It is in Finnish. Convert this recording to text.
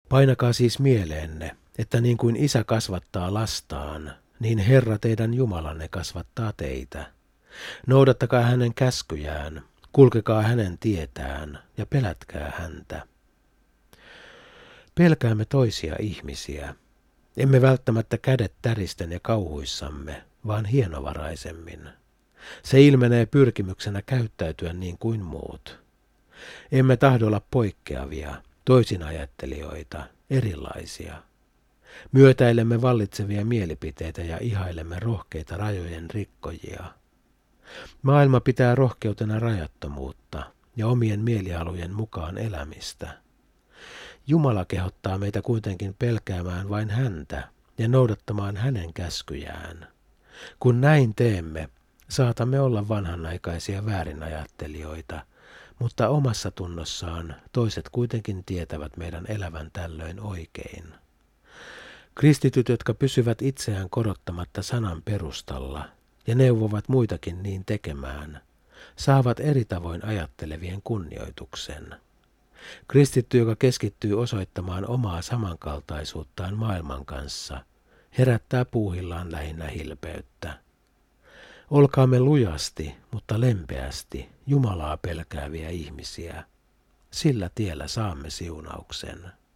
Painakaa siis mieleenne, että niin kuin Isä kasvattaa lastaan, niin Herra teidän Jumalanne kasvattaa teitä. Noudattakaa hänen käskyjään, kulkekaa hänen tietään ja pelätkää häntä. Pelkäämme toisia ihmisiä. Emme välttämättä kädet täristen ja kauhuissamme, vaan hienovaraisemmin. Se ilmenee pyrkimyksenä käyttäytyä niin kuin muut. Emme tahdo olla poikkeavia, toisinajattelijoita, erilaisia. Myötäilemme vallitsevia mielipiteitä ja ihailemme rohkeita rajojen rikkojia. Maailma pitää rohkeutena rajattomuutta ja omien mielihalujen mukaan elämistä. Jumala kehottaa meitä kuitenkin pelkäämään vain häntä ja noudattamaan hänen käskyjään. Kun näin teemme, saatamme olla vanhanaikaisia väärinajattelijoita, mutta omassa tunnossaan toiset kuitenkin tietävät meidän elävän tällöin oikein. Kristityt, jotka pysyvät itseään korottamatta sanan perustalla ja neuvovat muitakin niin tekemään, saavat eri tavoin ajattelevien kunnioituksen. Kristitty, joka keskittyy osoittamaan omaa samankaltaisuuttaan maailman kanssa, herättää puuhillaan lähinnä hilpeyttä. Olkaamme lujasti, mutta lempeästi Jumalaa pelkääviä ihmisiä. Sillä tiellä saamme siunauksen.